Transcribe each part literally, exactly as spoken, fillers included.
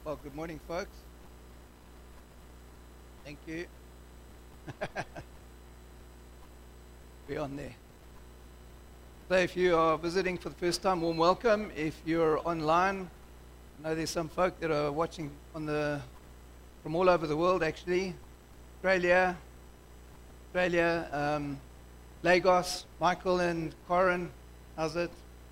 Well, good morning, folks. Thank you. We're on there. So if you are visiting for the first time, warm welcome. If you're online, I know there's some folk that are watching on the from all over the world, actually. Australia, Australia, um, Lagos, Michael and Corin, how's it?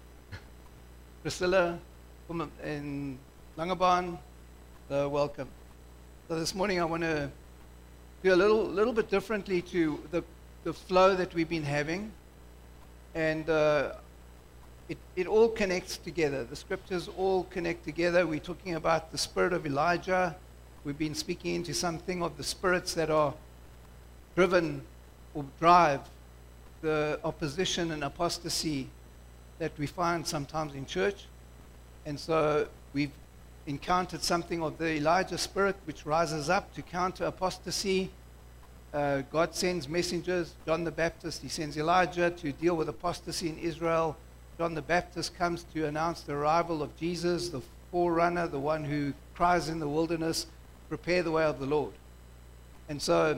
Priscilla from in Langebaan, uh, welcome. So this morning I want to do a little little bit differently to the, the flow that we've been having. And uh, it, it all connects together. The scriptures all connect together. We're talking about the spirit of Elijah. We've been speaking into something of the spirits that are driven or drive the opposition and apostasy that we find sometimes in church. And so we've encountered something of the Elijah spirit which rises up to counter apostasy. Uh, God sends messengers. John the Baptist, he sends Elijah to deal with apostasy in Israel. John the Baptist comes to announce the arrival of Jesus, the forerunner, the one who cries in the wilderness, prepare the way of the Lord. And so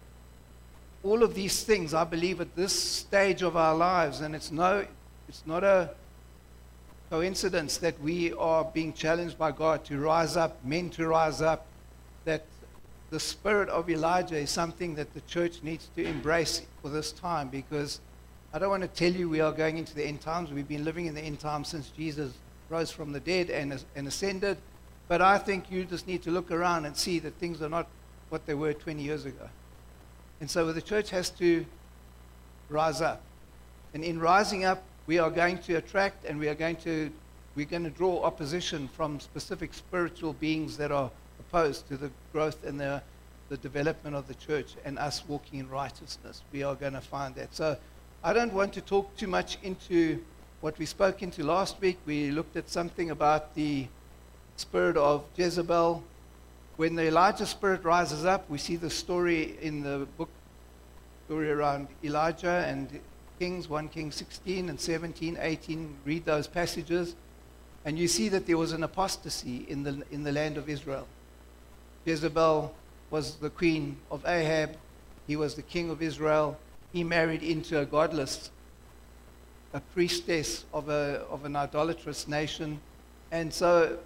all of these things, I believe, at this stage of our lives, and it's no, it's not a coincidence that we are being challenged by God to rise up, men to rise up, that the spirit of Elijah is something that the church needs to embrace for this time, because I don't want to tell you we are going into the end times. We've been living in the end times since Jesus rose from the dead and, and ascended. But I think you just need to look around and see that things are not what they were twenty years ago. And so the church has to rise up. And in rising up, we are going to attract and we are going to, we're going to draw opposition from specific spiritual beings that are opposed to the growth and the, the development of the church and us walking in righteousness. We are going to find that. So I don't want to talk too much into what we spoke into last week. We looked at something about the spirit of Jezebel. When the Elijah spirit rises up, we see the story in the book, story around Elijah and Kings, First Kings sixteen and seventeen, eighteen. Read those passages, and you see that there was an apostasy in the in the land of Israel. Jezebel was the queen of Ahab. He was the king of Israel. He married into a godless, a priestess of a of an idolatrous nation. And so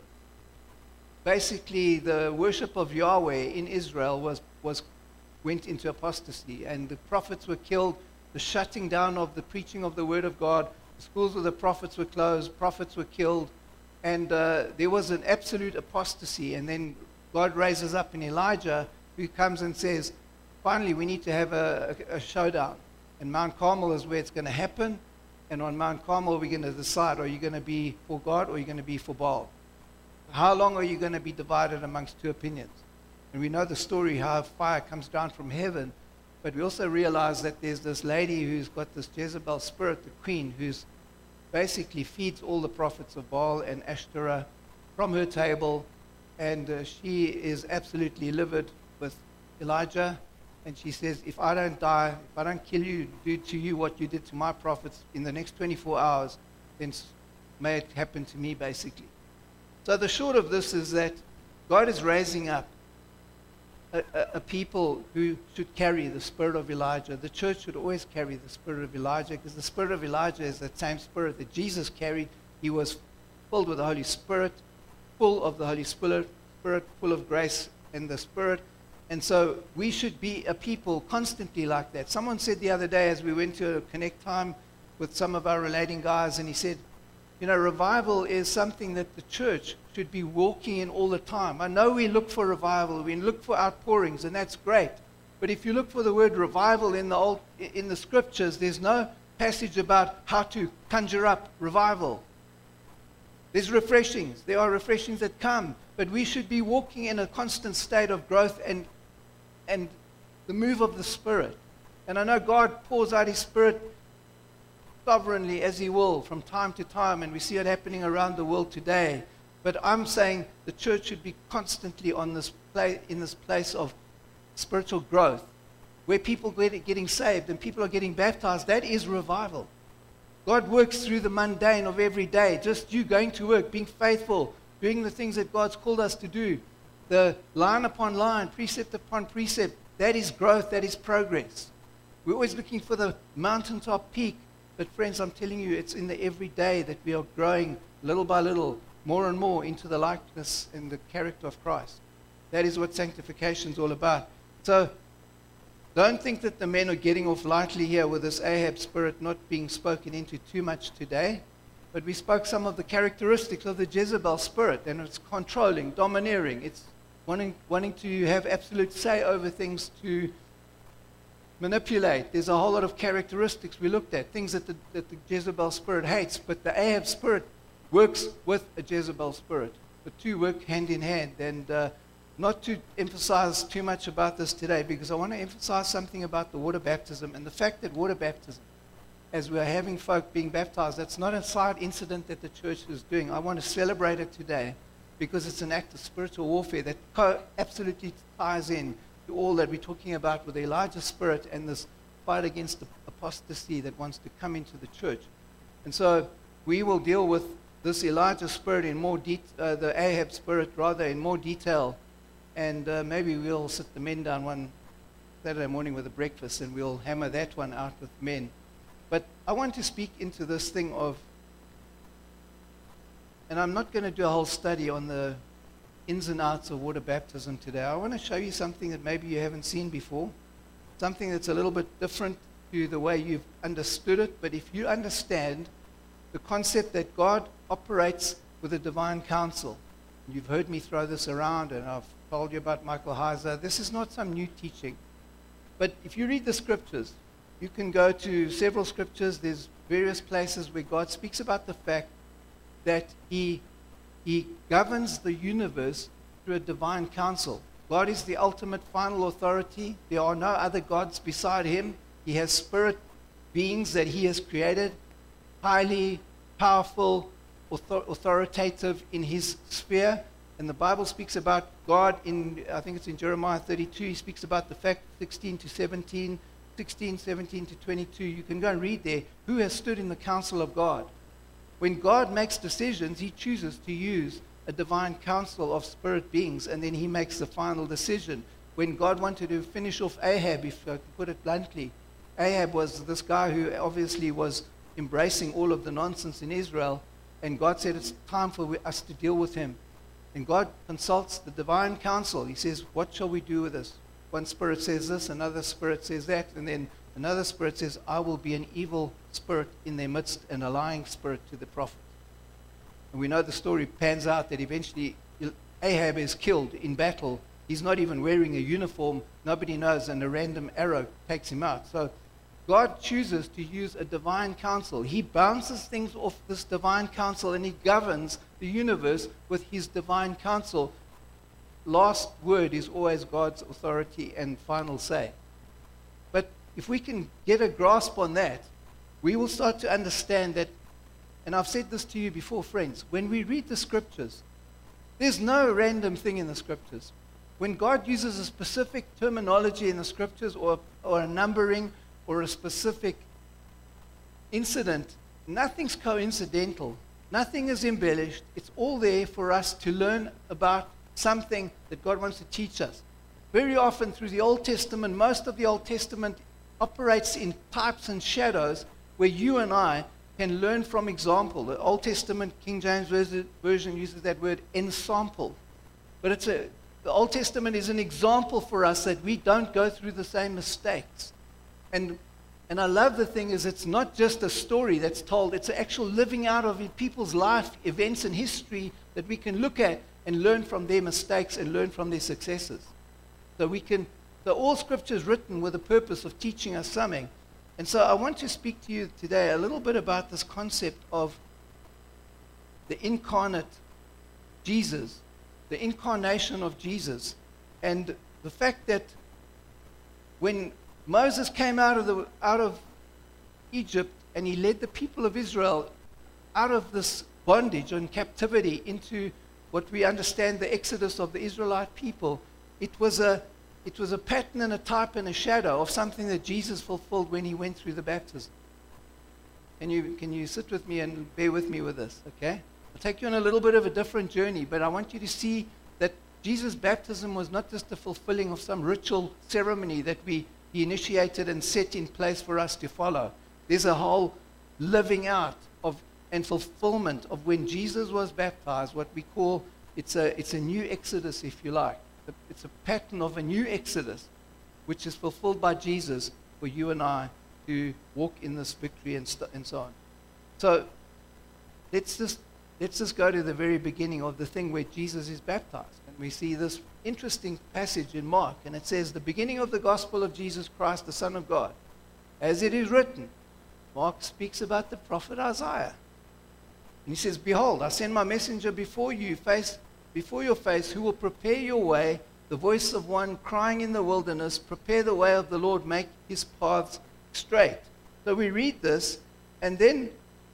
basically the worship of Yahweh in Israel was, was went into apostasy, and the prophets were killed, the shutting down of the preaching of the word of God, the schools of the prophets were closed, prophets were killed, and uh, there was an absolute apostasy. And then God raises up in Elijah, who comes and says, finally, we need to have a, a, a showdown. And Mount Carmel is where it's going to happen. And on Mount Carmel, we're going to decide, are you going to be for God or are you going to be for Baal? How long are you going to be divided amongst two opinions? And we know the story, how fire comes down from heaven. But we also realize that there's this lady who's got this Jezebel spirit, the queen, who's basically feeds all the prophets of Baal and Ashtoreth from her table. And uh, she is absolutely livid with Elijah. And she says, if I don't die, if I don't kill you, do to you what you did to my prophets in the next twenty-four hours, then may it happen to me, basically. So the short of this is that God is raising up a, a, a people who should carry the spirit of Elijah. The church should always carry the spirit of Elijah, because the spirit of Elijah is that same spirit that Jesus carried. He was filled with the Holy Spirit, full of the Holy Spirit, Spirit, full of grace and the Spirit. And so we should be a people constantly like that. Someone said the other day as we went to a Connect time with some of our relating guys, and he said, you know, revival is something that the church should be walking in all the time. I know we look for revival, we look for outpourings, and that's great. But if you look for the word revival in the old, in the scriptures, there's no passage about how to conjure up revival. There's refreshings. There are refreshings that come. But we should be walking in a constant state of growth and and the move of the Spirit. And I know God pours out His Spirit sovereignly as He will from time to time, and we see it happening around the world today. But I'm saying the church should be constantly on this place, in this place of spiritual growth, where people are getting saved and people are getting baptized. That is revival. God works through the mundane of every day. Just you going to work, being faithful, doing the things that God's called us to do, the line upon line, precept upon precept, that is growth, that is progress. We're always looking for the mountaintop peak, but friends, I'm telling you, it's in the everyday that we are growing little by little, more and more into the likeness and the character of Christ. That is what sanctification is all about. So don't think that the men are getting off lightly here with this Ahab spirit not being spoken into too much today. But we spoke some of the characteristics of the Jezebel spirit, and it's controlling, domineering. It's wanting, wanting to have absolute say over things, to manipulate. There's a whole lot of characteristics we looked at, things that the, that the Jezebel spirit hates, but the Ahab spirit works with a Jezebel spirit. The two work hand in hand. And uh, not to emphasize too much about this today, because I want to emphasize something about the water baptism and the fact that water baptism, as we are having folk being baptized, that's not a side incident that the church is doing. I want to celebrate it today because it's an act of spiritual warfare that co- absolutely ties in to all that we're talking about with the Elijah spirit and this fight against the apostasy that wants to come into the church. And so we will deal with this Elijah spirit in more de- uh, the Ahab spirit rather in more detail, and uh, maybe we'll sit the men down one Saturday morning with a breakfast and we'll hammer that one out with men. But I want to speak into this thing of, and I'm not going to do a whole study on the ins and outs of water baptism today. I want to show you something that maybe you haven't seen before, something that's a little bit different to the way you've understood it. But if you understand the concept that God operates with a divine counsel, you've heard me throw this around, and I've told you about Michael Heiser. This is not some new teaching. But if you read the scriptures, you can go to several scriptures. There's various places where God speaks about the fact that he, he governs the universe through a divine counsel. God is the ultimate final authority. There are no other gods beside him. He has spirit beings that he has created, highly powerful, author- authoritative in his sphere. And the Bible speaks about God in, I think it's in Jeremiah thirty-two, he speaks about the fact, sixteen to seventeen, sixteen, seventeen to twenty-two, you can go and read there, who has stood in the counsel of God. When God makes decisions, he chooses to use a divine counsel of spirit beings, and then he makes the final decision. When God wanted to finish off Ahab, if I could put it bluntly, Ahab was this guy who obviously was embracing all of the nonsense in Israel, and God said it's time for us to deal with him. And God consults the divine counsel. He says, what shall we do with this? One spirit says this, another spirit says that, and then another spirit says, I will be an evil spirit in their midst and a lying spirit to the prophet. And we know the story pans out that eventually Ahab is killed in battle. He's not even wearing a uniform. Nobody knows, and a random arrow takes him out. So God chooses to use a divine counsel. He bounces things off this divine counsel, and he governs the universe with his divine counsel. Last word is always God's authority and final say. But if we can get a grasp on that, we will start to understand that, and I've said this to you before, friends, when we read the scriptures, there's no random thing in the scriptures. When God uses a specific terminology in the scriptures, or, or a numbering, or a specific incident, nothing's coincidental. Nothing is embellished. It's all there for us to learn about something that God wants to teach us. Very often through the Old Testament, most of the Old Testament operates in types and shadows where you and I can learn from example. The Old Testament, King James Version uses that word ensample. But it's a, the Old Testament is an example for us that we don't go through the same mistakes. And and I love the thing is it's not just a story that's told, it's an actual living out of people's life, events and history that we can look at and learn from their mistakes and learn from their successes. So we can, so all scripture is written with the purpose of teaching us something. And so I want to speak to you today a little bit about this concept of the incarnate Jesus, the incarnation of Jesus, and the fact that when Moses came out of the out of Egypt and he led the people of Israel out of this bondage and captivity into what we understand the exodus of the Israelite people. It was a it was a pattern and a type and a shadow of something that Jesus fulfilled when he went through the baptism. Can you can you sit with me and bear with me with this, okay? I'll take you on a little bit of a different journey, but I want you to see that Jesus' baptism was not just the fulfilling of some ritual ceremony that we he initiated and set in place for us to follow. There's a whole living out of and fulfillment of when Jesus was baptized, what we call, it's a, it's a new exodus, if you like. It's a pattern of a new exodus, which is fulfilled by Jesus for you and I to walk in this victory and, st- and so on. So let's just, let's just go to the very beginning of the thing where Jesus is baptized. And we see this interesting passage in Mark, and it says, the beginning of the gospel of Jesus Christ, the Son of God. As it is written, Mark speaks about the prophet Isaiah. And he says, behold, I send my messenger before you, face, before your face, who will prepare your way, the voice of one crying in the wilderness, prepare the way of the Lord, make his paths straight. So we read this, and then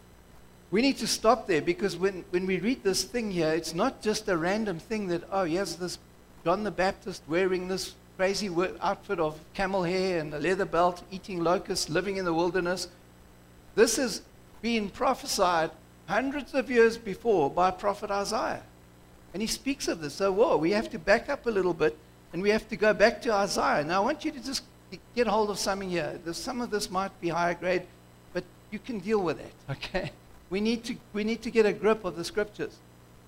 we need to stop there, because when, when we read this thing here, it's not just a random thing that, oh, here's this John the Baptist wearing this crazy outfit of camel hair and a leather belt, eating locusts, living in the wilderness. This is being prophesied hundreds of years before by prophet Isaiah. And he speaks of this. So, whoa, we have to back up a little bit, and we have to go back to Isaiah. Now, I want you to just get hold of something here. There's, some of this might be higher grade, but you can deal with it, okay? We need to, we need to get a grip of the scriptures.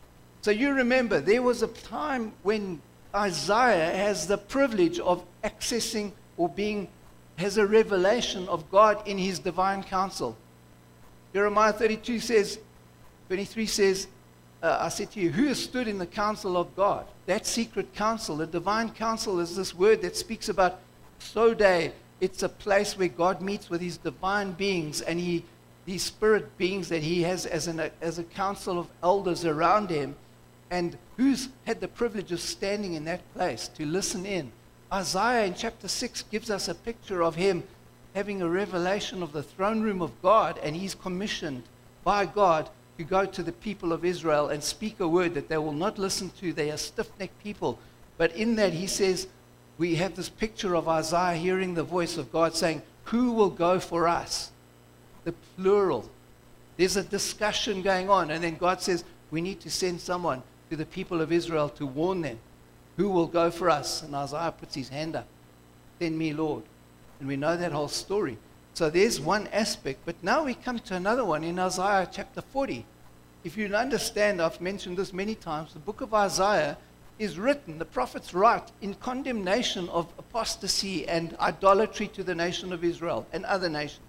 So you remember, there was a time when Isaiah has the privilege of accessing or being, has a revelation of God in his divine counsel. Jeremiah thirty-two says, twenty-three says, uh, I said to you, who has stood in the counsel of God? That secret counsel, the divine counsel, is this word that speaks about Sodai. It's a place where God meets with his divine beings, and he, these spirit beings that he has as, an, as a council of elders around him. And who's had the privilege of standing in that place to listen in? Isaiah in chapter six gives us a picture of him having a revelation of the throne room of God, and he's commissioned by God to go to the people of Israel and speak a word that they will not listen to. They are stiff-necked people. But in that he says, we have this picture of Isaiah hearing the voice of God saying, who will go for us? The plural. There's a discussion going on, and then God says, we need to send someone to the people of Israel to warn them. Who will go for us? And Isaiah puts his hand up. Send me, Lord. And we know that whole story. So there's one aspect. But now we come to another one in Isaiah chapter forty. If you understand, I've mentioned this many times, the book of Isaiah is written, the prophets write, in condemnation of apostasy and idolatry to the nation of Israel and other nations.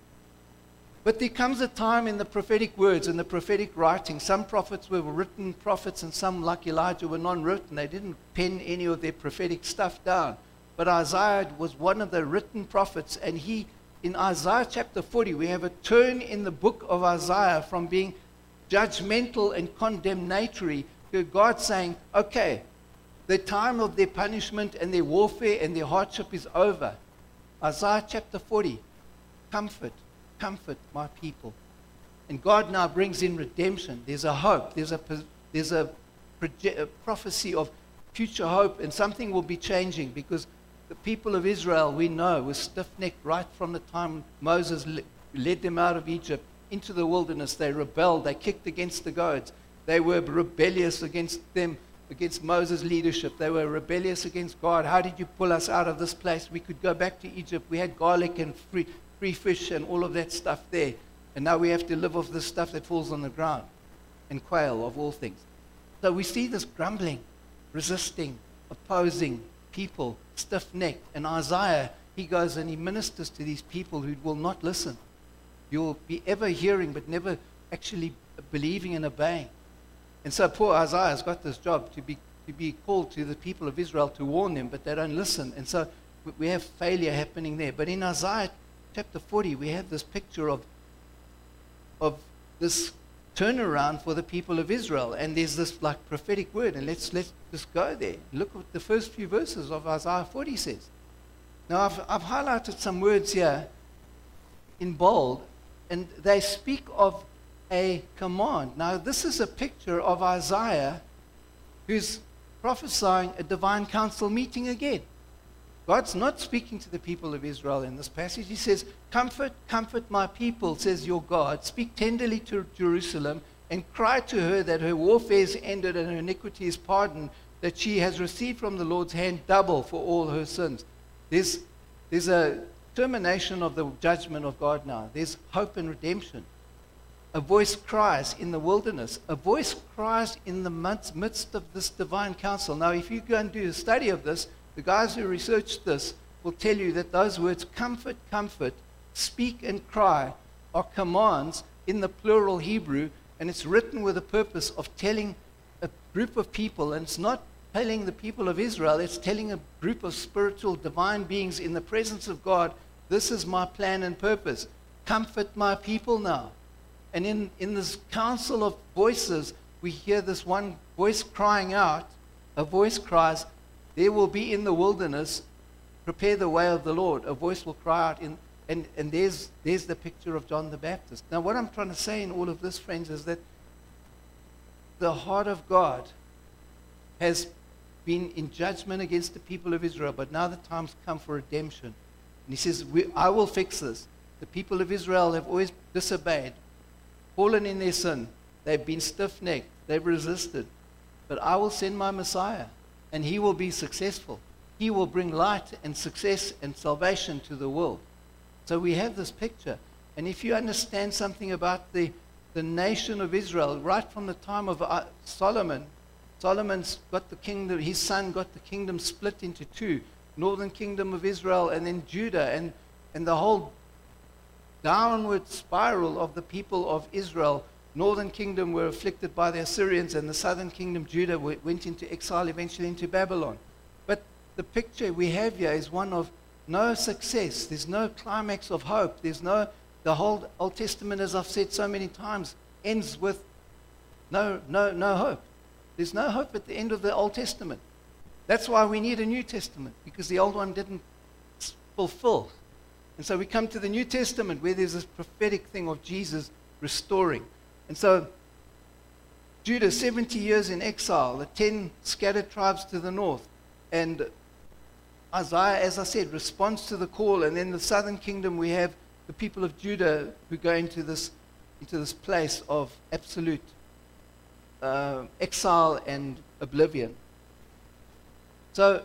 But there comes a time in the prophetic words and the prophetic writing. Some prophets were written prophets, and some, like Elijah, were non-written. They didn't pen any of their prophetic stuff down. But Isaiah was one of the written prophets, and he, in Isaiah chapter forty, we have a turn in the book of Isaiah from being judgmental and condemnatory to God saying, okay, the time of their punishment and their warfare and their hardship is over. Isaiah chapter forty, comfort. Comfort my people. And God now brings in redemption. There's a hope. There's a, there's a, proje- a prophecy of future hope, and something will be changing, because the people of Israel, we know, were stiff-necked right from the time Moses le- led them out of Egypt into the wilderness. They rebelled. They kicked against the goads. They were rebellious against them, against Moses' leadership. They were rebellious against God. How did you pull us out of this place? We could go back to Egypt. We had garlic and free free fish and all of that stuff there. And now we have to live off the stuff that falls on the ground, and quail of all things. So we see this grumbling, resisting, opposing people, stiff-necked. And Isaiah, he goes and he ministers to these people who will not listen. You'll be ever hearing but never actually believing and obeying. And so poor Isaiah's got this job to be, to be called to the people of Israel to warn them, but they don't listen. And so we have failure happening there. But in Isaiah chapter forty, we have this picture of, of this turnaround for the people of Israel. And there's this like prophetic word. And let's, let's just go there. Look what the first few verses of Isaiah forty says. Now, I've, I've highlighted some words here in bold, and they speak of a command. Now, this is a picture of Isaiah who's prophesying a divine council meeting again. God's not speaking to the people of Israel in this passage. He says, comfort, comfort my people, says your God. Speak tenderly to Jerusalem and cry to her that her warfare is ended and her iniquity is pardoned, that she has received from the Lord's hand double for all her sins. There's, there's a termination of the judgment of God now. There's hope and redemption. A voice cries in the wilderness. A voice cries in the midst of this divine counsel. Now, if you go and do a study of this, the guys who researched this will tell you that those words, comfort, comfort, speak and cry, are commands in the plural Hebrew, and it's written with the purpose of telling a group of people, and it's not telling the people of Israel, it's telling a group of spiritual divine beings in the presence of God, this is my plan and purpose. Comfort my people now. And in, in this council of voices, we hear this one voice crying out. A voice cries, there will be in the wilderness, prepare the way of the Lord. A voice will cry out. In, and and there's, there's the picture of John the Baptist. Now, what I'm trying to say in all of this, friends, is that the heart of God has been in judgment against the people of Israel, but now the time's come for redemption. And he says, we, I will fix this. The people of Israel have always disobeyed, fallen in their sin. They've been stiff-necked. They've resisted. But I will send my Messiah, and he will be successful. He will bring light and success and salvation to the world. So we have this picture. And if you understand something about the, the nation of Israel, right from the time of uh, Solomon, Solomon's got the kingdom, his son got the kingdom split into two, northern kingdom of Israel and then Judah, and, and the whole downward spiral of the people of Israel. Northern kingdom were afflicted by the Assyrians, and the southern kingdom, Judah, went into exile, eventually into Babylon. But the picture we have here is one of no success. There's no climax of hope. There's no, the whole Old Testament, as I've said so many times, ends with no, no, no hope. There's no hope at the end of the Old Testament. That's why we need a New Testament, because the old one didn't fulfill. And so we come to the New Testament where there's this prophetic thing of Jesus restoring. And so Judah, seventy years in exile, the ten scattered tribes to the north. And Isaiah, as I said, responds to the call. And then the southern kingdom, we have the people of Judah who go into this, into this place of absolute uh, exile and oblivion. So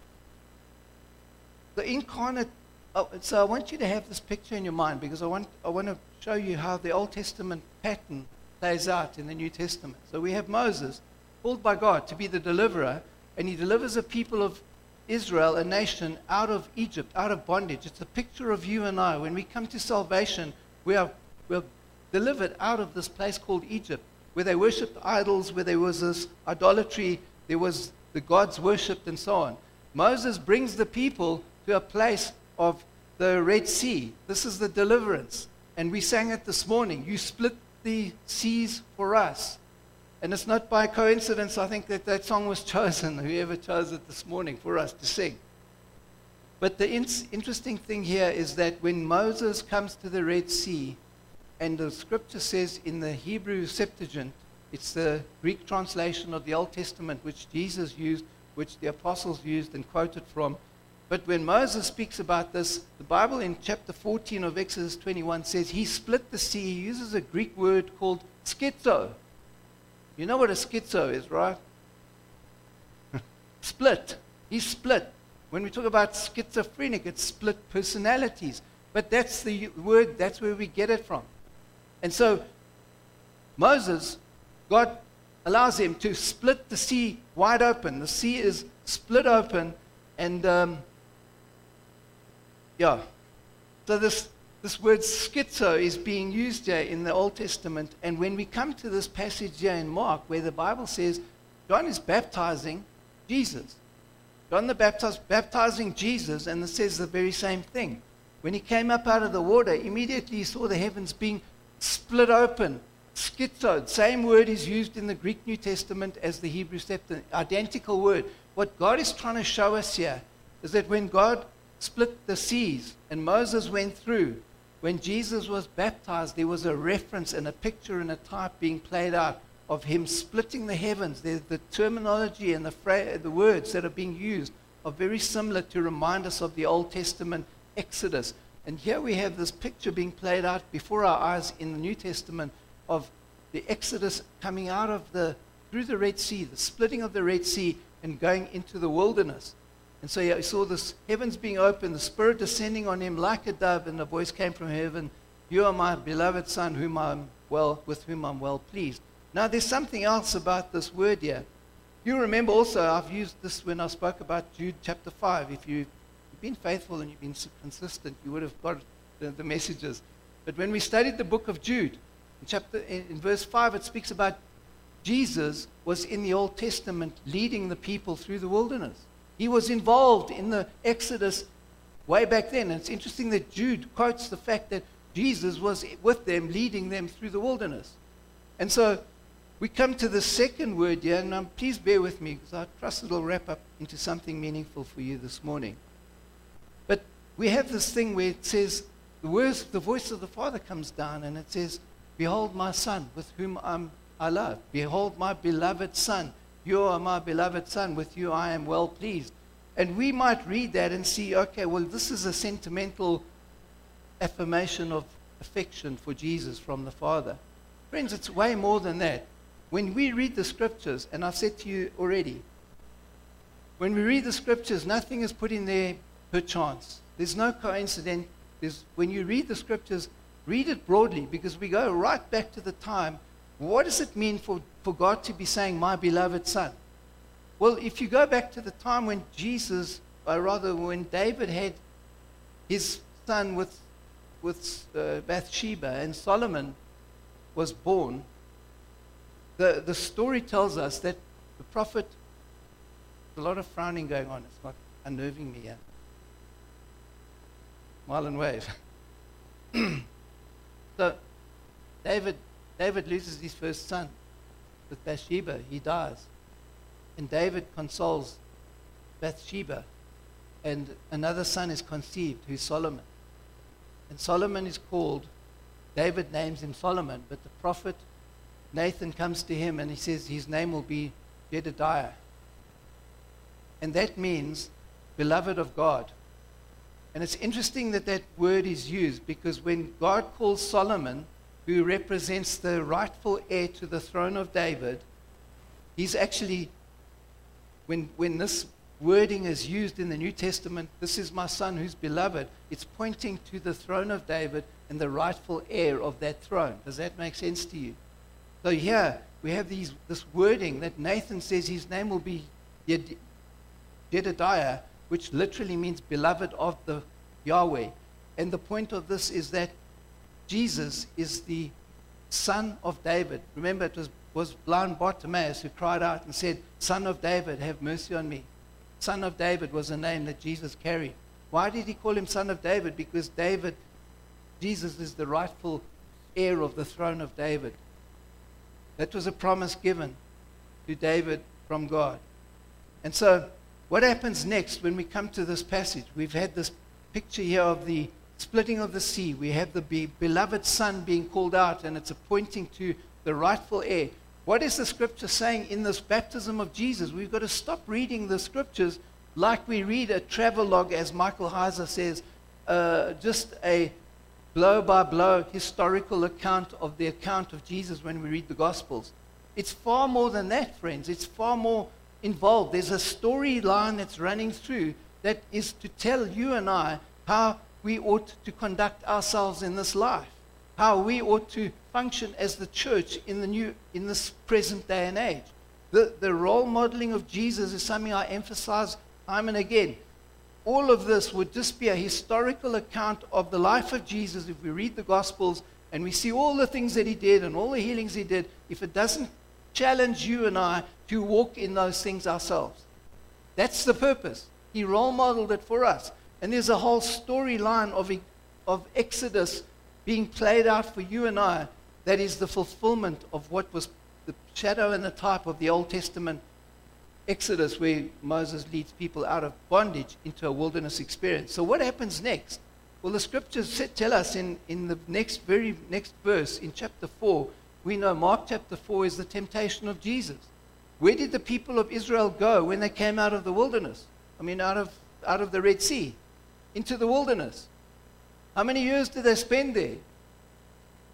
the incarnate, oh, so I want you to have this picture in your mind, because I want, I want to show you how the Old Testament pattern plays out in the New Testament. So we have Moses, called by God to be the deliverer, and he delivers a people of Israel, a nation, out of Egypt, out of bondage. It's a picture of you and I. When we come to salvation, we are we're delivered out of this place called Egypt, where they worshipped idols, where there was this idolatry, there was the gods worshipped, and so on. Moses brings the people to a place of the Red Sea. This is the deliverance. And we sang it this morning. You split the seas for us. And it's not by coincidence, I think, that that song was chosen, whoever chose it this morning, for us to sing. But the in- interesting thing here is that when Moses comes to the Red Sea, and the scripture says in the Hebrew Septuagint, it's the Greek translation of the Old Testament, which Jesus used, which the apostles used and quoted from. But when Moses speaks about this, the Bible in chapter fourteen of Exodus twenty-one says he split the sea. He uses a Greek word called schizo. You know what a schizo is, right? Split. He split. When we talk about schizophrenic, it's split personalities. But that's the word, that's where we get it from. And so Moses, God allows him to split the sea wide open. The sea is split open, and um, yeah. So this, this word schizo is being used here in the Old Testament. And when we come to this passage here in Mark, where the Bible says John is baptizing Jesus. John the Baptist baptizing Jesus, and it says the very same thing. When he came up out of the water, immediately he saw the heavens being split open. Schizo, same word is used in the Greek New Testament as the Hebrew Septuagint, identical word. What God is trying to show us here is that when God split the seas and Moses went through, when Jesus was baptized, there was a reference and a picture and a type being played out of him splitting the heavens. The, the terminology and the, fra- the words that are being used are very similar to remind us of the Old Testament Exodus. And here we have this picture being played out before our eyes in the New Testament of the Exodus coming out of the, through the Red Sea, the splitting of the Red Sea and going into the wilderness. And so he saw this heavens being opened, the Spirit descending on him like a dove, and a voice came from heaven, "You are my beloved Son, whom I'm well, with whom I'm well pleased." Now there's something else about this word here. You remember also, I've used this when I spoke about Jude chapter five. If you've been faithful and you've been consistent, you would have got the, the messages. But when we studied the book of Jude, in, chapter, in, in verse five, it speaks about Jesus was in the Old Testament leading the people through the wilderness. He was involved in the Exodus way back then. And it's interesting that Jude quotes the fact that Jesus was with them, leading them through the wilderness. And so we come to the second word here, and um, please bear with me, because I trust it'll wrap up into something meaningful for you this morning. But we have this thing where it says, the, words, the voice of the Father comes down, and it says, "Behold my Son, with whom I'm, I love. Behold my beloved Son. You are my beloved Son. With you I am well pleased." And we might read that and see, okay, well, this is a sentimental affirmation of affection for Jesus from the Father. Friends, it's way more than that. When we read the Scriptures, and I've said to you already, when we read the Scriptures, nothing is put in there per chance. There's no coincidence. There's, when you read the Scriptures, read it broadly, because we go right back to the time. What does it mean for, for God to be saying, "My beloved Son"? Well, if you go back to the time when Jesus, or rather when David had his son with, with uh, Bathsheba, and Solomon was born, the, the story tells us that the prophet, there's a lot of frowning going on. It's not unnerving me here. Smile and wave. So David, David loses his first son with Bathsheba. He dies. And David consoles Bathsheba. And another son is conceived, who's Solomon. And Solomon is called, David names him Solomon, but the prophet Nathan comes to him and he says his name will be Jedediah. And that means beloved of God. And it's interesting that that word is used, because when God calls Solomon, who represents the rightful heir to the throne of David, he's actually, when, when this wording is used in the New Testament, "This is my son who's beloved," it's pointing to the throne of David and the rightful heir of that throne. Does that make sense to you? So here we have these, this wording that Nathan says his name will be Jed- Jedediah, which literally means beloved of the Yahweh. And the point of this is that Jesus is the son of David. Remember, it was, was blind Bartimaeus who cried out and said, "Son of David, have mercy on me." Son of David was a name that Jesus carried. Why did he call him Son of David? Because David, Jesus is the rightful heir of the throne of David. That was a promise given to David from God. And so what happens next when we come to this passage? We've had this picture here of the splitting of the sea. We have the be- beloved Son being called out, and it's pointing to the rightful heir. What is the Scripture saying in this baptism of Jesus? We've got to stop reading the Scriptures like we read a travelogue, as Michael Heiser says, uh, just a blow-by-blow historical account of the account of Jesus when we read the Gospels. It's far more than that, friends. It's far more involved. There's a storyline that's running through that is to tell you and I how we ought to conduct ourselves in this life, how we ought to function as the church in the new, in this present day and age. The, the role modeling of Jesus is something I emphasize time and again. All of this would just be a historical account of the life of Jesus if we read the Gospels and we see all the things that he did and all the healings he did, if it doesn't challenge you and I to walk in those things ourselves. That's the purpose. He role modeled it for us. And there's a whole storyline of, of Exodus being played out for you and I that is the fulfillment of what was the shadow and the type of the Old Testament Exodus, where Moses leads people out of bondage into a wilderness experience. So what happens next? Well, the Scriptures tell us in, in the next very next verse, in chapter four, we know Mark chapter four is the temptation of Jesus. Where did the people of Israel go when they came out of the wilderness? I mean, out of, out of the Red Sea, into the wilderness. How many years did they spend there?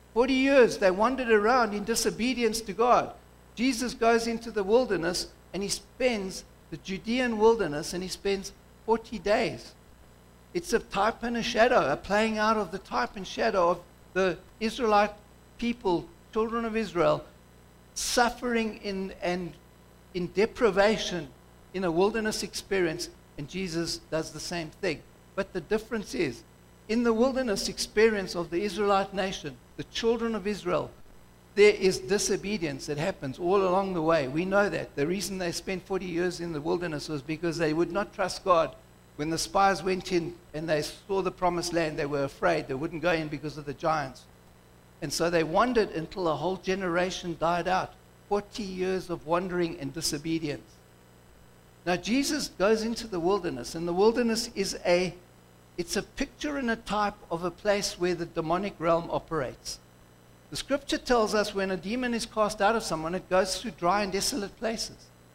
forty years they wandered around in disobedience to God. Jesus goes into the wilderness and he spends the Judean wilderness and he spends forty days. It's a type and a shadow, a playing out of the type and shadow of the Israelite people, children of Israel, suffering in and in deprivation in a wilderness experience, and Jesus does the same thing. But the difference is, in the wilderness experience of the Israelite nation, the children of Israel, there is disobedience that happens all along the way. We know that. The reason they spent forty years in the wilderness was because they would not trust God. When the spies went in and they saw the promised land, they were afraid. They wouldn't go in because of the giants. And so they wandered until a whole generation died out. forty years of wandering and disobedience. Now Jesus goes into the wilderness, and the wilderness is a, it's a picture and a type of a place where the demonic realm operates. The scripture tells us when a demon is cast out of someone, it goes through dry and desolate places.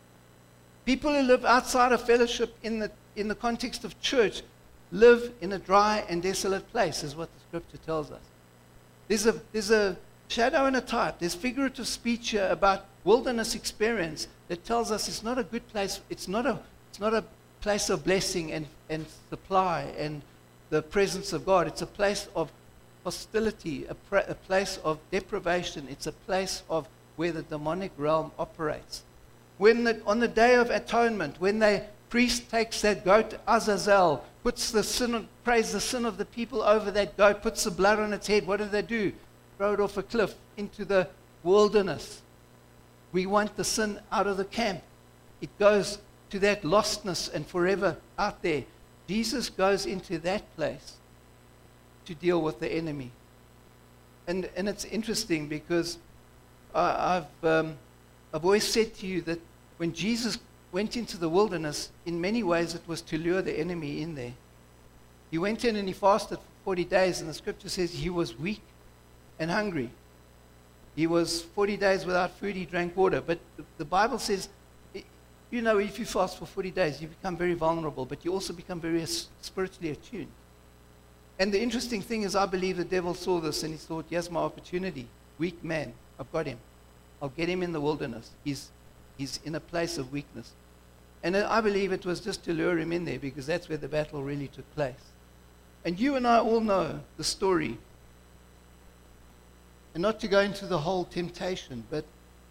People who live outside of fellowship in the, in the context of church live in a dry and desolate place, is what the scripture tells us. There's a, there's a shadow and a type. There's figurative speech here about wilderness experience that tells us it's not a good place. It's not a, it's not a place of blessing and, and supply and the presence of God. It's a place of hostility, a, pra- a place of deprivation. It's a place of where the demonic realm operates. When the, on the Day of Atonement, when the priest takes that goat, Azazel, puts the sin, of, prays the sin of the people over that goat, puts the blood on its head, what do they do? Throw it off a cliff into the wilderness. We want the sin out of the camp. It goes to that lostness and forever out there. Jesus goes into that place to deal with the enemy. And and it's interesting because I, I've um, I've always said to you that when Jesus went into the wilderness, in many ways it was to lure the enemy in there. He went in and he fasted for forty days, and the scripture says he was weak and hungry. He was forty days without food, he drank water. But the, the Bible says, you know, if you fast for forty days, you become very vulnerable, but you also become very spiritually attuned. And the interesting thing is, I believe the devil saw this and he thought, here's my opportunity. Weak man, I've got him. I'll get him in the wilderness. He's, he's in a place of weakness. And I believe it was just to lure him in there because that's where the battle really took place. And you and I all know the story. And not to go into the whole temptation, but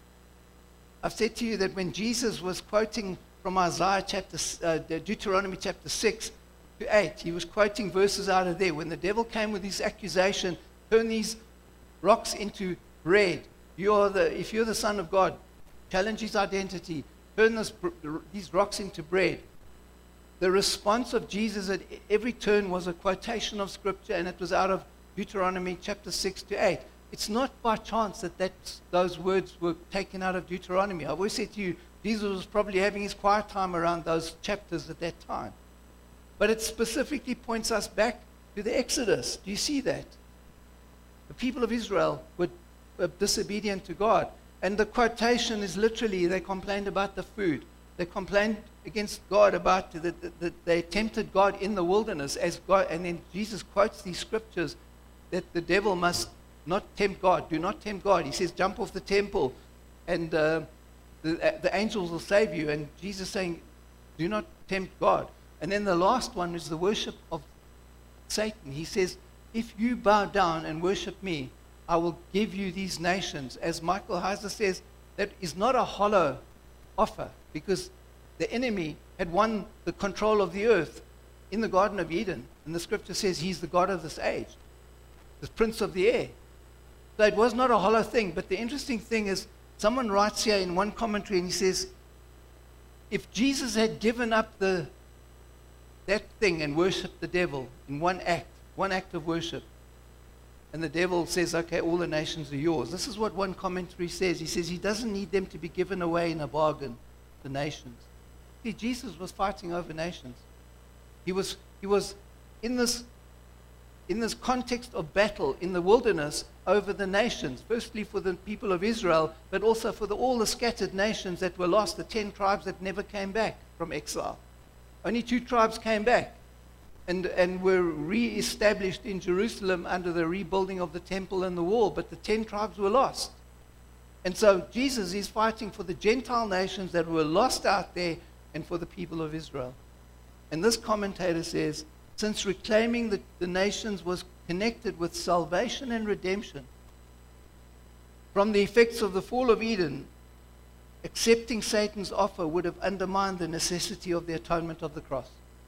I've said to you that when Jesus was quoting from Isaiah chapter, uh, Deuteronomy chapter six to eight, he was quoting verses out of there. When the devil came with his accusation, turn these rocks into bread. You are the, if you're the Son of God, challenge his identity, turn this, these rocks into bread. The response of Jesus at every turn was a quotation of Scripture, and it was out of Deuteronomy chapter six to eight. It's not by chance that that's, those words were taken out of Deuteronomy. I've always said to you, Jesus was probably having his quiet time around those chapters at that time. But it specifically points us back to the Exodus. Do you see that? The people of Israel were, were disobedient to God. And the quotation is literally, they complained about the food. They complained against God about that the, they tempted God in the wilderness as God. And then Jesus quotes these scriptures that the devil must not tempt God. Do not tempt God. He says, jump off the temple and uh, the, the angels will save you. And Jesus saying, do not tempt God. And then the last one is the worship of Satan. He says, if you bow down and worship me, I will give you these nations. As Michael Heiser says, that is not a hollow offer because the enemy had won the control of the earth in the Garden of Eden. And the scripture says he's the God of this age, the prince of the air. So it was not a hollow thing. But the interesting thing is, someone writes here in one commentary and he says, if Jesus had given up the that thing and worshiped the devil in one act, one act of worship, and the devil says, okay, all the nations are yours. This is what one commentary says. He says he doesn't need them to be given away in a bargain, the nations. See, Jesus was fighting over nations. He was, he was in this in this context of battle in the wilderness over the nations, firstly for the people of Israel, but also for the, all the scattered nations that were lost, the ten tribes that never came back from exile. Only two tribes came back. and, and were re-established in Jerusalem under the rebuilding of the temple and the wall, but the ten tribes were lost. And so Jesus is fighting for the Gentile nations that were lost out there and for the people of Israel. And this commentator says, since reclaiming the, the nations was connected with salvation and redemption from the effects of the fall of Eden, accepting Satan's offer would have undermined the necessity of the atonement of the cross.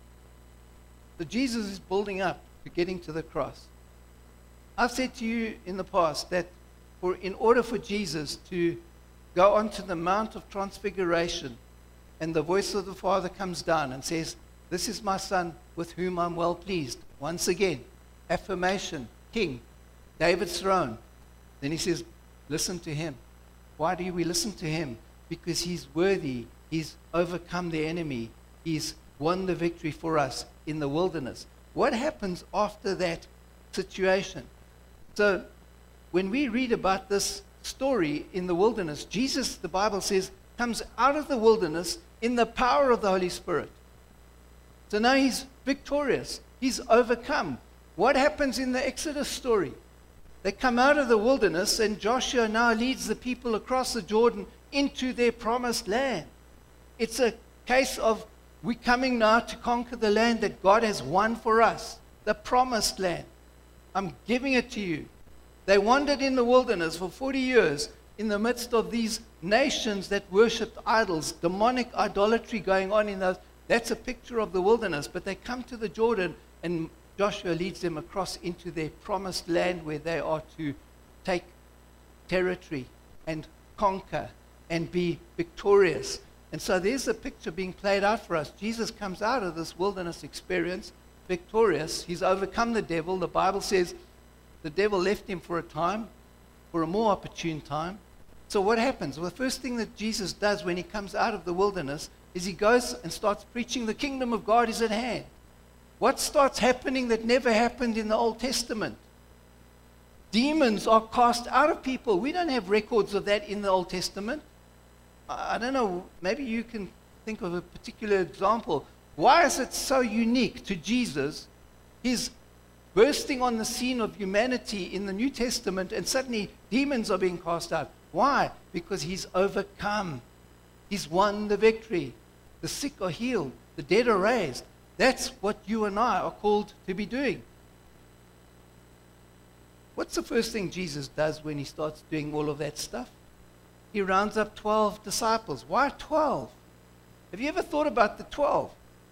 So Jesus is building up to getting to the cross. I've said to you in the past that for in order for Jesus to go onto the Mount of Transfiguration and the voice of the Father comes down and says, "This is my Son with whom I'm well pleased." Once again, affirmation, King, David's throne. Then he says, listen to him. Why do we listen to him? Because he's worthy. He's overcome the enemy. He's won the victory for us in the wilderness. What happens after that situation? So when we read about this story in the wilderness, Jesus, the Bible says, comes out of the wilderness in the power of the Holy Spirit. So now he's victorious. He's overcome. What happens in the Exodus story? They come out of the wilderness, and Joshua now leads the people across the Jordan into their promised land. It's a case of we're coming now to conquer the land that God has won for us, the promised land. I'm giving it to you. They wandered in the wilderness for forty years in the midst of these nations that worshipped idols, demonic idolatry going on in those. That's a picture of the wilderness. But they come to the Jordan, and Joshua leads them across into their promised land where they are to take territory and conquer and be victorious. And so there's a picture being played out for us. Jesus comes out of this wilderness experience victorious. He's overcome the devil. The Bible says the devil left him for a time, for a more opportune time. So what happens? Well, the first thing that Jesus does when he comes out of the wilderness is he goes and starts preaching the kingdom of God is at hand. What starts happening that never happened in the Old Testament? Demons are cast out of people. We don't have records of that in the Old Testament. I don't know, maybe you can think of a particular example. Why is it so unique to Jesus? He's bursting on the scene of humanity in the New Testament, and suddenly demons are being cast out. Why? Because he's overcome. He's won the victory. The sick are healed. The dead are raised. That's what you and I are called to be doing. What's the first thing Jesus does when he starts doing all of that stuff? He rounds up twelve disciples. Why twelve? Have you ever thought about the twelve?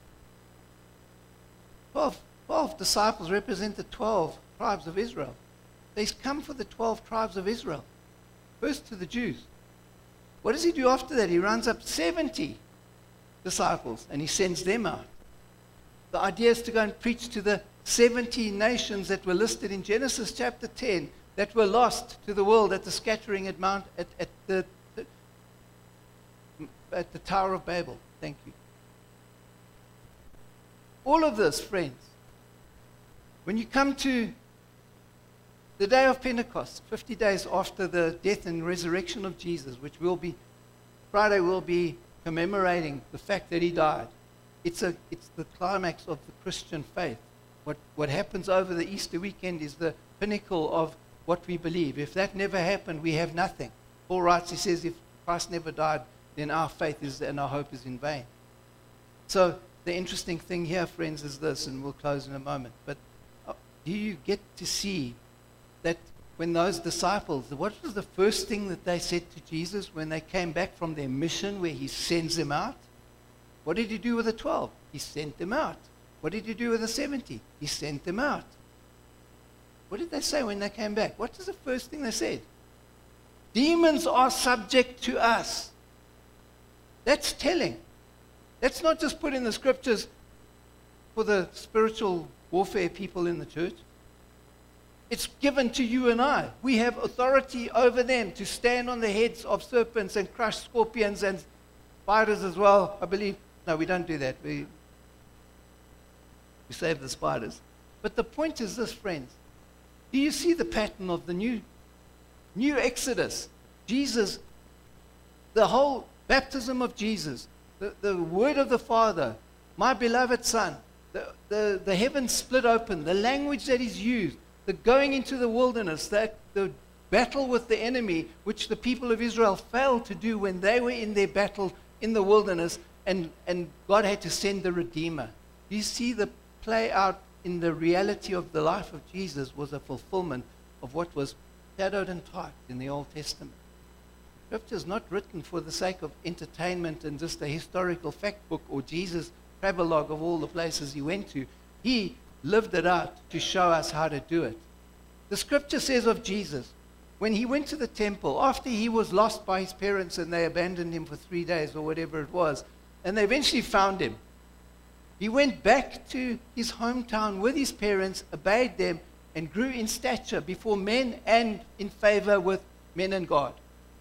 Twelve, twelve disciples represent the twelve tribes of Israel. He's come for the twelve tribes of Israel. First to the Jews. What does he do after that? He rounds up seventy disciples and he sends them out. The idea is to go and preach to the seventy nations that were listed in Genesis chapter ten that were lost to the world at the scattering at Mount at, at the, the at the Tower of Babel. Thank you. All of this, friends, when you come to the day of Pentecost, fifty days after the death and resurrection of Jesus, which will be Friday, will be commemorating the fact that he died. It's a it's the climax of the Christian faith. What what happens over the Easter weekend is the pinnacle of what we believe. If that never happened, we have nothing. Paul writes, he says, if Christ never died, then our faith is and our hope is in vain. So the interesting thing here, friends, is this, and we'll close in a moment. But uh, do you get to see that when those disciples, what was the first thing that they said to Jesus when they came back from their mission where he sends them out? What did he do with the twelve? He sent them out. What did he do with the seventy? He sent them out. What did they say when they came back? What was the first thing they said? Demons are subject to us. That's telling. That's not just put in the scriptures for the spiritual warfare people in the church. It's given to you and I. We have authority over them to stand on the heads of serpents and crush scorpions and spiders as well, I believe. No, we don't do that. We, we save the spiders. But the point is this, friends. Do you see the pattern of the new, new Exodus? Jesus, the whole baptism of Jesus, the, the word of the Father, my beloved Son, the, the, the heavens split open, the language that is used, the going into the wilderness, the, the battle with the enemy, which the people of Israel failed to do when they were in their battle in the wilderness, and, and God had to send the Redeemer. You see the play out in the reality of the life of Jesus was a fulfillment of what was shadowed and taught in the Old Testament. Scripture is not written for the sake of entertainment and just a historical fact book or Jesus' travelogue of all the places he went to. He lived it out to show us how to do it. The scripture says of Jesus, when he went to the temple, after he was lost by his parents and they abandoned him for three days or whatever it was, and they eventually found him, he went back to his hometown with his parents, obeyed them, and grew in stature before men and in favor with men and God.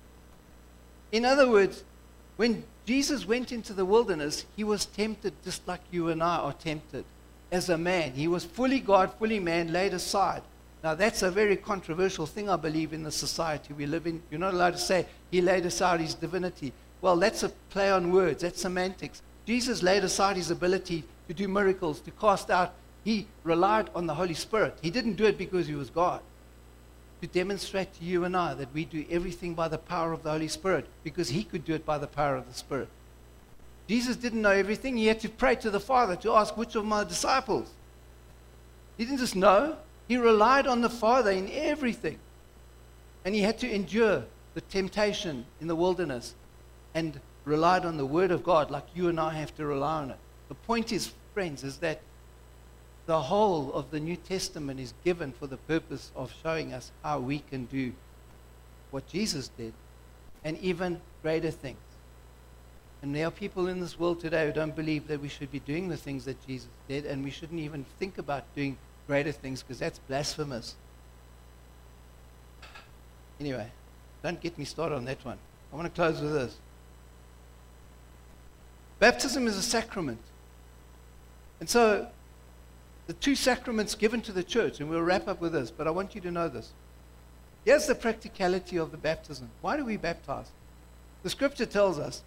In other words, when Jesus went into the wilderness, he was tempted just like you and I are tempted. As a man, he was fully God, fully man, laid aside. Now that's a very controversial thing, I believe, in the society we live in. You're not allowed to say he laid aside his divinity. Well, that's a play on words. That's semantics. Jesus laid aside his ability to do miracles, to cast out. He relied on the Holy Spirit. He didn't do it because he was God. To demonstrate to you and I that we do everything by the power of the Holy Spirit, because he could do it by the power of the Spirit. Jesus didn't know everything. He had to pray to the Father to ask, which of my disciples? He didn't just know. He relied on the Father in everything. And he had to endure the temptation in the wilderness and relied on the Word of God like you and I have to rely on it. The point is, friends, is that the whole of the New Testament is given for the purpose of showing us how we can do what Jesus did and even greater things. And there are people in this world today who don't believe that we should be doing the things that Jesus did, and we shouldn't even think about doing greater things because that's blasphemous. Anyway, don't get me started on that one. I want to close with this. Baptism is a sacrament. And so, the two sacraments given to the church, and we'll wrap up with this, but I want you to know this. Here's the practicality of the baptism. Why do we baptize? The scripture tells us,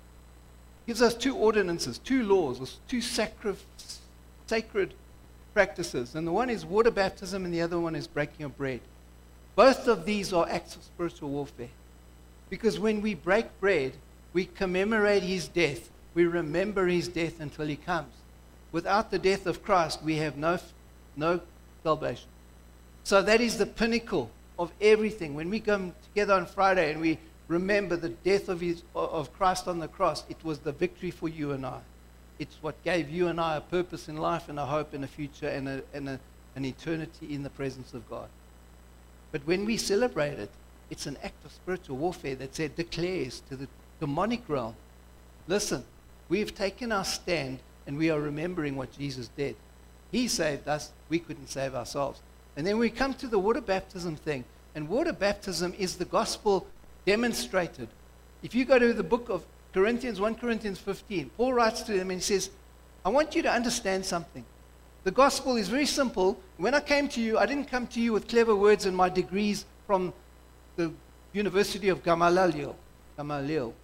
gives us two ordinances, two laws, or two sacri- sacred practices. And the one is water baptism and the other one is breaking of bread. Both of these are acts of spiritual warfare. Because when we break bread, we commemorate his death. We remember his death until he comes. Without the death of Christ, we have no, no salvation. So that is the pinnacle of everything. When we come together on Friday and we remember the death of, his, of Christ on the cross, it was the victory for you and I. It's what gave you and I a purpose in life and a hope in a future and, a, and a, an eternity in the presence of God. But when we celebrate it, it's an act of spiritual warfare that said, declares to the demonic realm, listen, we've taken our stand and we are remembering what Jesus did. He saved us. We couldn't save ourselves. And then we come to the water baptism thing. And water baptism is the gospel demonstrated. If you go to the book of Corinthians, First Corinthians fifteen, Paul writes to them and he says, I want you to understand something. The gospel is very simple. When I came to you, I didn't come to you with clever words and my degrees from the University of Gamaliel. Gamaliel.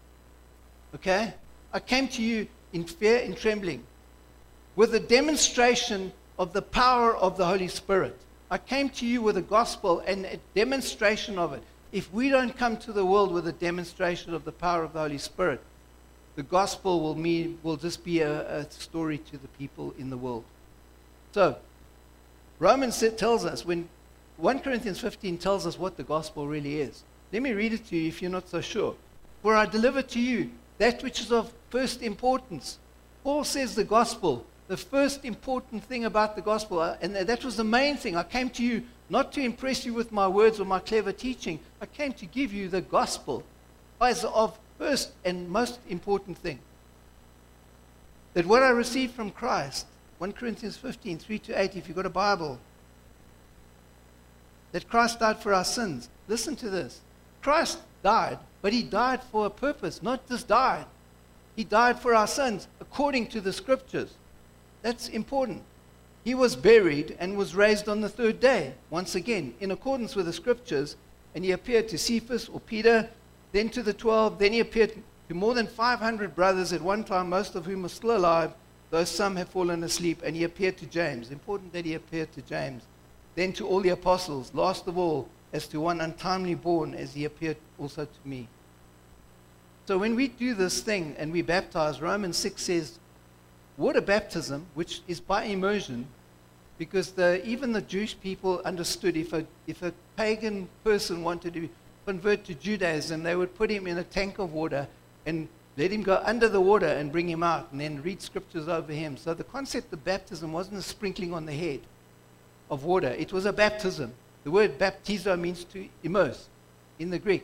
Okay? I came to you in fear and trembling, with a demonstration of the power of the Holy Spirit. I came to you with a gospel and a demonstration of it. If we don't come to the world with a demonstration of the power of the Holy Spirit, the gospel will, mean, will just be a, a story to the people in the world. So, Romans tells us, when First Corinthians fifteen tells us what the gospel really is. Let me read it to you if you're not so sure. For I deliver to you that which is of first importance. Paul says the gospel, the first important thing about the gospel, and that was the main thing. I came to you not to impress you with my words or my clever teaching. I came to give you the gospel as of first and most important thing. That what I received from Christ, First Corinthians fifteen, three to eight, if you've got a Bible, that Christ died for our sins. Listen to this. Christ died, but he died for a purpose, not just died. He died for our sins according to the scriptures. That's important. He was buried and was raised on the third day, once again, in accordance with the scriptures, and he appeared to Cephas or Peter, then to the twelve, then he appeared to more than five hundred brothers at one time, most of whom are still alive, though some have fallen asleep. And he appeared to James. Important that he appeared to James. Then to all the apostles. Last of all, as to one untimely born, as he appeared also to me. So when we do this thing and we baptize, Romans six says, water baptism, which is by immersion, because the, even the Jewish people understood if a, if a pagan person wanted to convert to Judaism, they would put him in a tank of water and let him go under the water and bring him out and then read scriptures over him. So the concept of baptism wasn't a sprinkling on the head of water. It was a baptism. The word baptizo means to immerse in the Greek.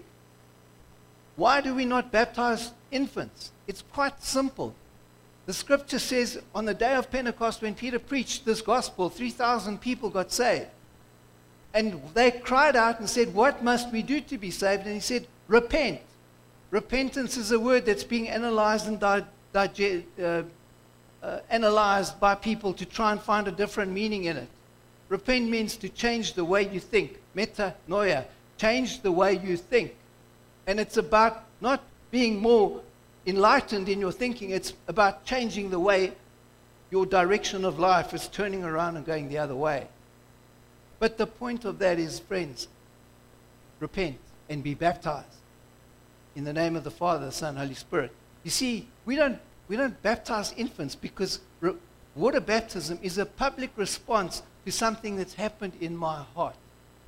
Why do we not baptize infants? It's quite simple. The scripture says on the day of Pentecost when Peter preached this gospel, three thousand people got saved. And they cried out and said, what must we do to be saved? And he said, repent. Repentance is a word that's being analyzed and di- dig- uh, uh, analyzed by people to try and find a different meaning in it. Repent means to change the way you think. Metanoia. Change the way you think. And it's about not being more enlightened in your thinking. It's about changing the way your direction of life is turning around and going the other way. But the point of that is, friends, repent and be baptized in the name of the Father, the Son, Holy Spirit. You see, we don't, we don't baptize infants because re- water baptism is a public response to something that's happened in my heart.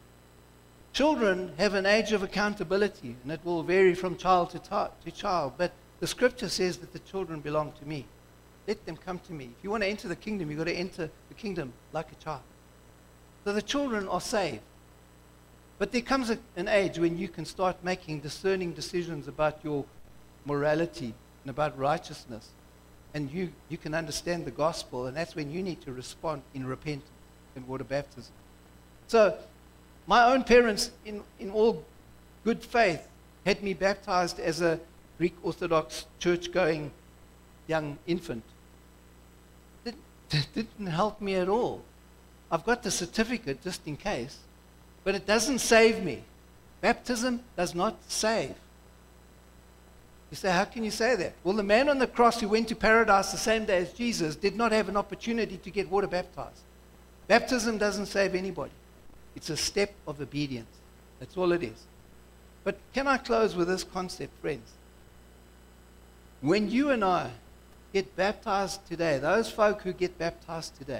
Children have an age of accountability, and it will vary from child to, ta- to child, but the scripture says that the children belong to me. Let them come to me. If you want to enter the kingdom, you've got to enter the kingdom like a child. So the children are saved. But there comes a, an age when you can start making discerning decisions about your morality and about righteousness. And you, you can understand the gospel, and that's when you need to respond in repentance and water baptism. So my own parents, in, in all good faith, had me baptized as a Greek Orthodox church-going young infant. It didn't help me at all. I've got the certificate just in case, but it doesn't save me. Baptism does not save. You say, how can you say that? Well, the man on the cross who went to paradise the same day as Jesus did not have an opportunity to get water baptized. Baptism doesn't save anybody. It's a step of obedience. That's all it is. But can I close with this concept, friends? When you and I get baptized today, those folk who get baptized today,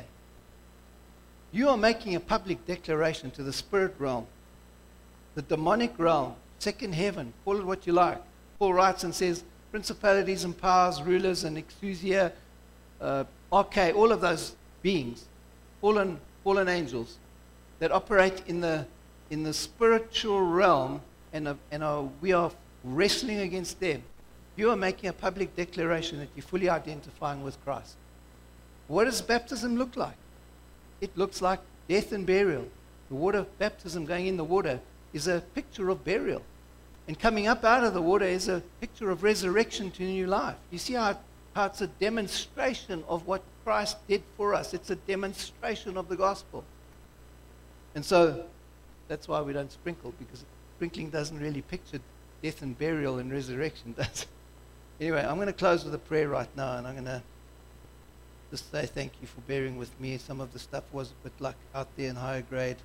you are making a public declaration to the spirit realm, the demonic realm, second heaven, call it what you like. Paul writes and says, principalities and powers, rulers and exousia, uh, arche, all of those beings, fallen, fallen angels, that operate in the in the spiritual realm, and, are, and are, we are wrestling against them. You are making a public declaration that you're fully identifying with Christ. What does baptism look like? It looks like death and burial. The water baptism, going in the water, is a picture of burial. And coming up out of the water is a picture of resurrection to new life. You see how, how it's a demonstration of what Christ did for us. It's a demonstration of the gospel. And so that's why we don't sprinkle, because sprinkling doesn't really picture death and burial and resurrection, does it? Anyway, I'm going to close with a prayer right now, and I'm going to just say thank you for bearing with me. Some of the stuff was a bit like out there in higher grade.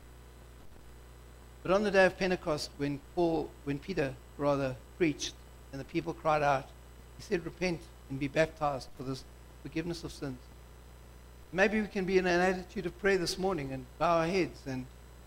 But on the day of Pentecost, when Paul, when Peter rather preached, and the people cried out, he said, repent and be baptized for the forgiveness of sins. Maybe we can be in an attitude of prayer this morning and bow our heads. And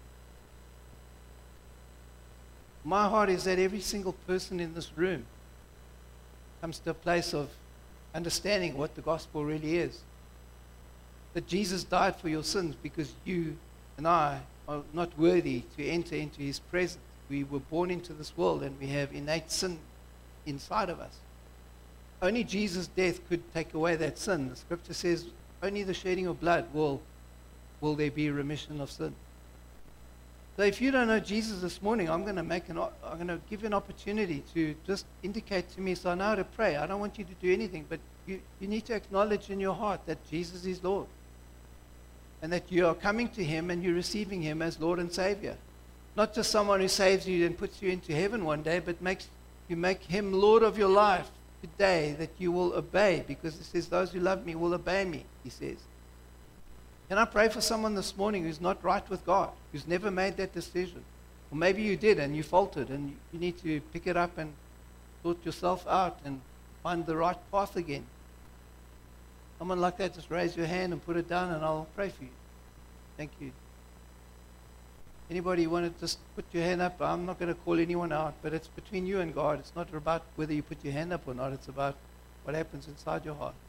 my heart is that every single person in this room comes to a place of understanding what the gospel really is. That Jesus died for your sins because you and I are not worthy to enter into his presence. We were born into this world and we have innate sin inside of us. Only Jesus' death could take away that sin. The scripture says only the shedding of blood will, will there be remission of sin. So if you don't know Jesus this morning, I'm going to make an, I'm going to give you an opportunity to just indicate to me, so I know how to pray. I don't want you to do anything, but you, you need to acknowledge in your heart that Jesus is Lord, and that you are coming to him and you're receiving him as Lord and Savior. Not just someone who saves you and puts you into heaven one day, but makes you make him Lord of your life today that you will obey, because it says, those who love me will obey me, he says. Can I pray for someone this morning who's not right with God, who's never made that decision? Or maybe you did and you faltered, and you need to pick it up and sort yourself out and find the right path again. Someone like that, just raise your hand and put it down, and I'll pray for you. Thank you. Anybody want to just put your hand up? I'm not going to call anyone out, but it's between you and God. It's not about whether you put your hand up or not. It's about what happens inside your heart.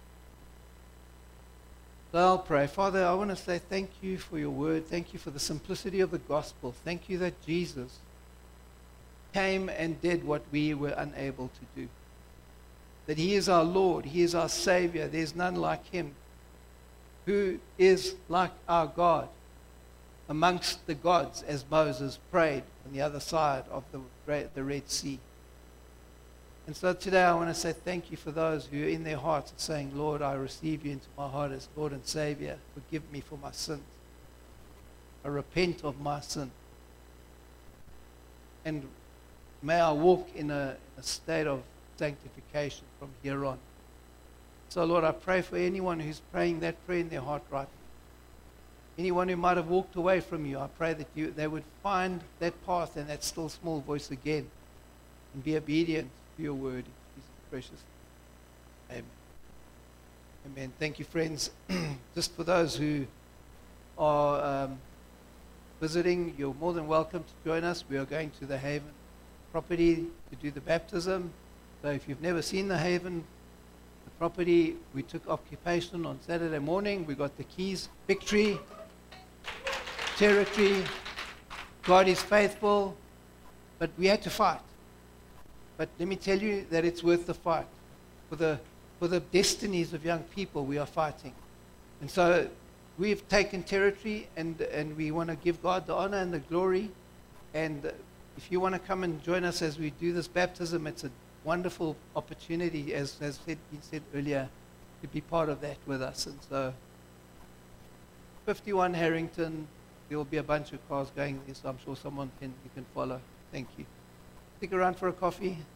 So I'll pray. Father, I want to say thank you for your word. Thank you for the simplicity of the gospel. Thank you that Jesus came and did what we were unable to do. That he is our Lord. He is our Savior. There's none like him. Who is like our God amongst the gods, as Moses prayed on the other side of the, the Red Sea. And so today I want to say thank you for those who in their hearts are saying, Lord, I receive you into my heart as Lord and Savior. Forgive me for my sins. I repent of my sin. And may I walk in a, a state of sanctification from here on. So Lord, I pray for anyone who's praying that prayer in their heart right now. Anyone who might have walked away from you, I pray that you, they would find that path and that still small voice again and be obedient to your word in Jesus' precious name. Amen. Amen. Thank you, friends. Just for those who are um, visiting, you're more than welcome to join us. We are going to the Haven property to do the baptism. So if you've never seen the Haven the property, we took occupation on Saturday morning. We got the keys. Victory, territory. God is faithful, but we had to fight. But let me tell you that it's worth the fight. For the, for the destinies of young people, we are fighting. And so we've taken territory, and, and we want to give God the honor and the glory. And if you want to come and join us as we do this baptism, it's a wonderful opportunity, as has been said earlier, to be part of that with us. And so fifty-one Harrington, there will be a bunch of cars going there, so I'm sure someone can, you can follow. Thank you. Stick around for a coffee.